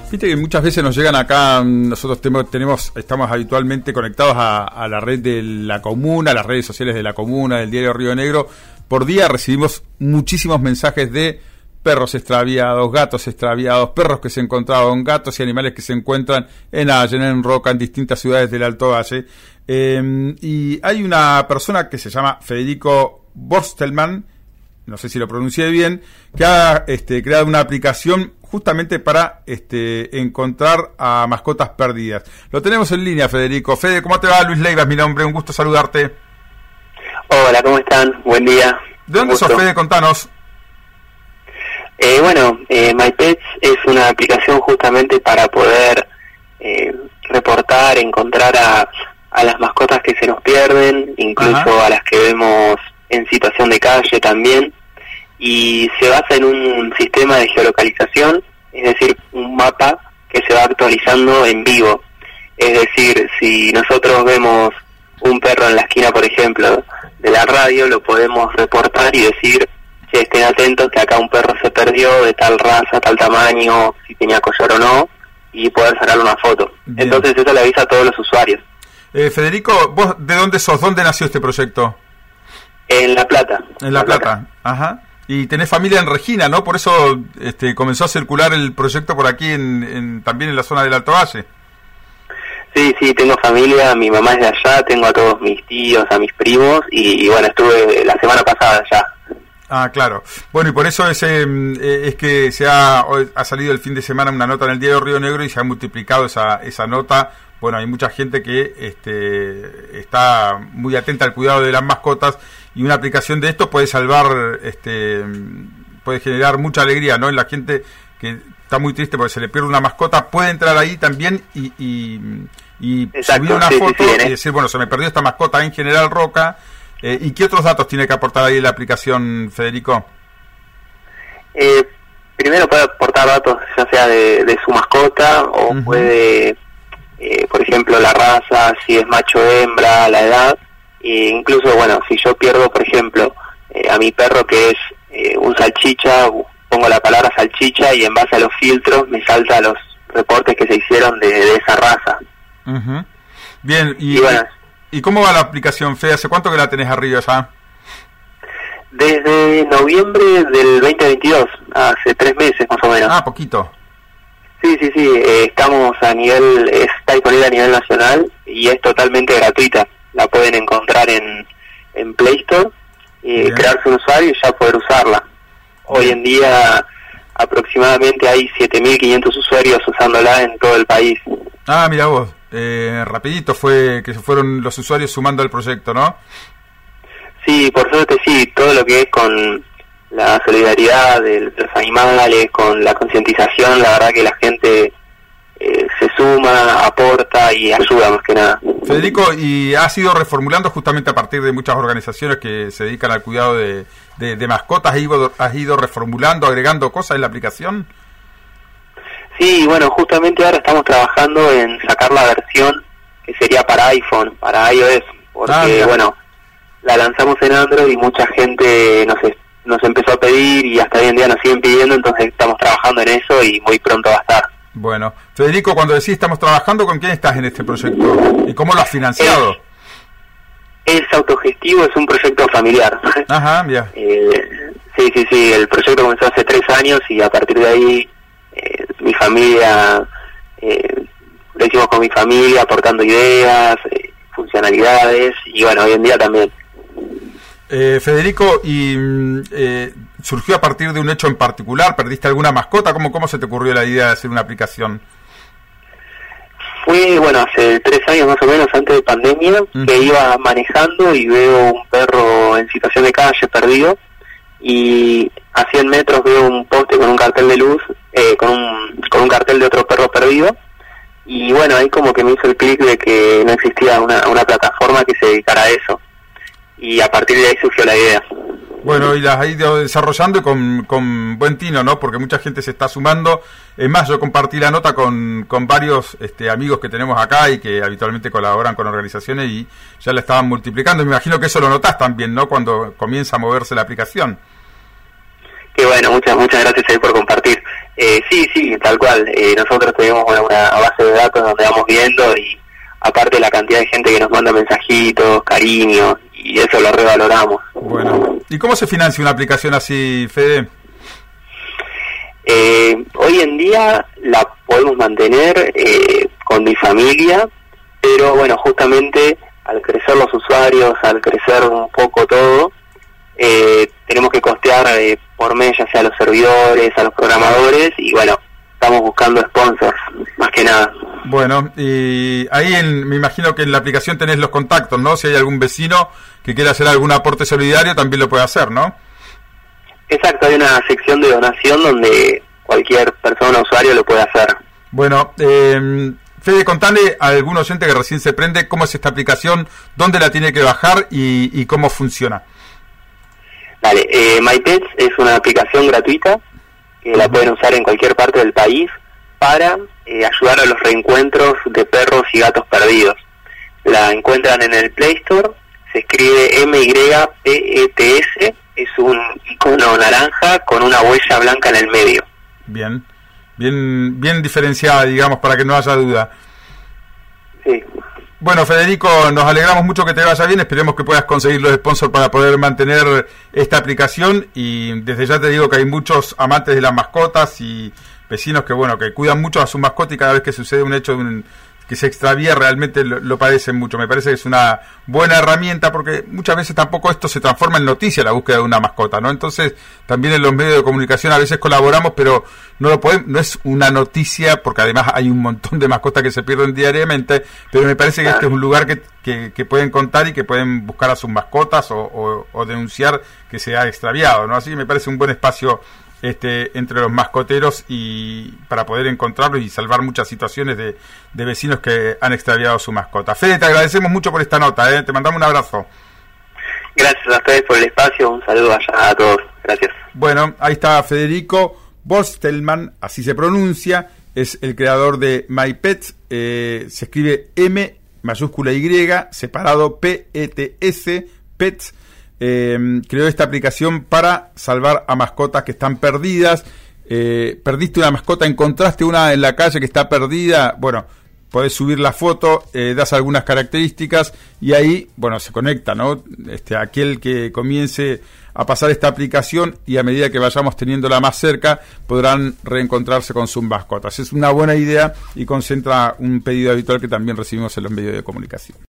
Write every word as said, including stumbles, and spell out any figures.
Viste que muchas veces nos llegan acá, nosotros tenemos, tenemos estamos habitualmente conectados a, a la red de la comuna, a las redes sociales de la comuna, del diario Río Negro. Por día recibimos muchísimos mensajes de perros extraviados, gatos extraviados, perros que se encontraron, gatos y animales que se encuentran en Allen, en Roca, en distintas ciudades del Alto Valle. Eh, y hay una persona que se llama Federico Borstelmann, no sé si lo pronuncié bien, que ha este, creado una aplicación justamente para este, encontrar a mascotas perdidas. Lo tenemos en línea, Federico. Fede, ¿cómo te va? Luis Leiva es mi nombre, un gusto saludarte. Hola, ¿cómo están? Buen día. ¿De dónde sos, Fede? Contanos. Eh, bueno, eh, MyPets es una aplicación justamente para poder eh, reportar, encontrar a, a las mascotas que se nos pierden, incluso Ajá. a las que vemos en situación de calle también. Y se basa en un sistema de geolocalización, es decir, un mapa que se va actualizando en vivo. Es decir, si nosotros vemos un perro en la esquina, por ejemplo, de la radio, lo podemos reportar y decir, che, estén atentos que acá un perro se perdió de tal raza, tal tamaño, si tenía collar o no, y poder sacar una foto. Bien. Entonces eso le avisa a todos los usuarios. Eh, Federico, ¿vos de dónde sos? ¿Dónde nació este proyecto? En La Plata. En La, la Plata. Plata, ajá. Y tenés familia en Regina, ¿no? Por eso este, comenzó a circular el proyecto por aquí, en, en también en la zona del Alto Valle. Sí, sí, tengo familia, mi mamá es de allá, tengo a todos mis tíos, a mis primos, y, y bueno, estuve la semana pasada allá. Ah, claro. Bueno, y por eso ese, eh, es que se ha, ha salido el fin de semana una nota en el diario Río Negro y se ha multiplicado esa, esa nota. Bueno, hay mucha gente que este, está muy atenta al cuidado de las mascotas y una aplicación de esto puede salvar, este, puede generar mucha alegría, ¿no? En la gente que está muy triste porque se le pierde una mascota, puede entrar ahí también y, y, y Exacto, subir una sí, foto sí, sí, ¿eh? y decir, bueno, se me perdió esta mascota en General Roca. Eh, ¿Y qué otros datos tiene que aportar ahí la aplicación, Federico? Eh, primero puede aportar datos ya sea de, de su mascota o uh-huh. puede... Eh, por ejemplo, la raza, si es macho o hembra, la edad, e incluso, bueno, si yo pierdo, por ejemplo, eh, a mi perro que es eh, un salchicha, pongo la palabra salchicha y en base a los filtros me salta los reportes que se hicieron de, de esa raza. Uh-huh. Bien, y, y, bueno, ¿y cómo va la aplicación, Fe? ¿Hace cuánto que la tenés arriba ya? Desde noviembre del veinte veintidós, hace tres meses más o menos. Ah, poquito. Sí, sí, sí, eh, estamos a nivel, está disponible a nivel nacional y es totalmente gratuita. La pueden encontrar en, en Play Store, y crearse un usuario y ya poder usarla. Hoy en día aproximadamente hay siete mil quinientos usuarios usándola en todo el país. Ah, mira vos, eh, rapidito fue que se fueron los usuarios sumando al proyecto, ¿no? Sí, por suerte sí, todo lo que es con la solidaridad de los animales, con la concientización, la verdad que la gente eh, se suma, aporta y ayuda más que nada. Federico, ¿y has ido reformulando justamente a partir de muchas organizaciones que se dedican al cuidado de, de, de mascotas? ¿Has ido, ¿Has ido reformulando, agregando cosas en la aplicación? Sí, bueno, justamente ahora estamos trabajando en sacar la versión que sería para iPhone, para iOS, porque ah, bueno, la lanzamos en Android y mucha gente nos nos empezó a pedir y hasta hoy en día nos siguen pidiendo, entonces estamos trabajando en eso y muy pronto va a estar. Bueno, Federico, cuando decís estamos trabajando, ¿con quién estás en este proyecto? ¿Y cómo lo has financiado? Es, es autogestivo, es un proyecto familiar. Ajá, ya. Eh, sí, sí, sí, el proyecto comenzó hace tres años y a partir de ahí eh, mi familia, eh, lo hicimos con mi familia, aportando ideas, eh, funcionalidades y bueno, hoy en día también. Eh, Federico, ¿y eh, surgió a partir de un hecho en particular? ¿Perdiste alguna mascota? ¿Cómo, cómo se te ocurrió la idea de hacer una aplicación? Fue, bueno, hace tres años más o menos, antes de pandemia, uh-huh. que iba manejando y veo un perro en situación de calle, perdido, y a cien metros veo un poste con un cartel de luz, eh, con, un, con un cartel de otro perro perdido, y bueno, ahí como que me hizo el clic de que no existía una, una plataforma que se dedicara a eso. Y a partir de ahí surgió la idea. Bueno, y las has ido desarrollando con, con buen tino, ¿no? Porque mucha gente se está sumando. Es más, yo compartí la nota con, con varios este, amigos que tenemos acá y que habitualmente colaboran con organizaciones y ya la estaban multiplicando. Me imagino que eso lo notás también, ¿no? Cuando comienza a moverse la aplicación. Qué bueno, muchas muchas gracias ahí por compartir. Eh, sí, sí, tal cual. Eh, nosotros tenemos una, una base de datos donde vamos viendo y aparte la cantidad de gente que nos manda mensajitos, cariños, y eso lo revaloramos. Bueno, ¿y cómo se financia una aplicación así, Fede? Eh, hoy en día la podemos mantener eh, con mi familia, pero bueno, justamente al crecer los usuarios, al crecer un poco todo, eh, tenemos que costear eh, por mes ya sea a los servidores, a los programadores, y bueno, estamos buscando sponsors, más que nada. Bueno, y ahí en, me imagino que en la aplicación tenés los contactos, ¿no? Si hay algún vecino que quiera hacer algún aporte solidario, también lo puede hacer, ¿no? Exacto, hay una sección de donación donde cualquier persona, usuario, lo puede hacer. Bueno, eh, Fede, contale a algún oyente que recién se prende cómo es esta aplicación, dónde la tiene que bajar y, y cómo funciona. Dale, eh, MyPets es una aplicación gratuita que la pueden usar en cualquier parte del país para eh, ayudar a los reencuentros de perros y gatos perdidos. La encuentran en el Play Store, se escribe M Y P E T S, es un icono naranja con una huella blanca en el medio. Bien, bien, bien diferenciada, digamos, para que no haya duda. Sí. Bueno, Federico, nos alegramos mucho que te vaya bien, esperemos que puedas conseguir los sponsors para poder mantener esta aplicación, y desde ya te digo que hay muchos amantes de las mascotas y vecinos que, bueno, que cuidan mucho a su mascota, y cada vez que sucede un hecho de un, que se extravía realmente lo, lo padecen mucho. Me parece que es una buena herramienta porque muchas veces tampoco esto se transforma en noticia, la búsqueda de una mascota, ¿no? Entonces también en los medios de comunicación a veces colaboramos, pero no lo podemos, no es una noticia porque además hay un montón de mascotas que se pierden diariamente, pero me parece que este es un lugar que, que, que pueden contar y que pueden buscar a sus mascotas o, o, o denunciar que se ha extraviado, ¿no? Así que me parece un buen espacio Este, entre los mascoteros y para poder encontrarlos y salvar muchas situaciones de, de vecinos que han extraviado su mascota. Fede, te agradecemos mucho por esta nota, ¿eh? Te mandamos un abrazo. Gracias a ustedes por el espacio, un saludo allá a todos, gracias. Bueno, ahí está Federico Borstelmann, así se pronuncia, es el creador de MyPets, eh, se escribe M mayúscula Y, separado P E T S, Pets. Eh, creó esta aplicación para salvar a mascotas que están perdidas. Eh, perdiste una mascota, encontraste una en la calle que está perdida, bueno, podés subir la foto, eh, das algunas características y ahí, bueno, se conecta, ¿no? Este, aquel que comience a pasar esta aplicación y a medida que vayamos teniéndola más cerca podrán reencontrarse con sus mascotas. Es una buena idea y concentra un pedido habitual que también recibimos en los medios de comunicación.